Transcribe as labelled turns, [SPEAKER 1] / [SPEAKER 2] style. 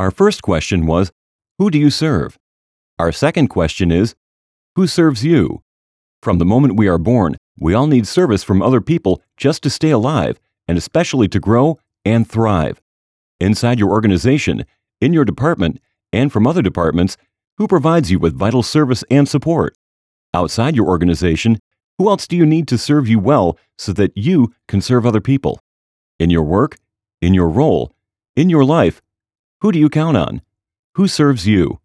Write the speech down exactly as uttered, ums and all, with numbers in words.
[SPEAKER 1] Our first question was, who do you serve? Our second question is, who serves you? From the moment we are born, we all need service from other people just to stay alive, and especially to grow and thrive. Inside your organization, in your department, and from other departments, who provides you with vital service and support? Outside your organization, who else do you need to serve you well so that you can serve other people? In your work, in your role, in your life, who do you count on? Who serves you?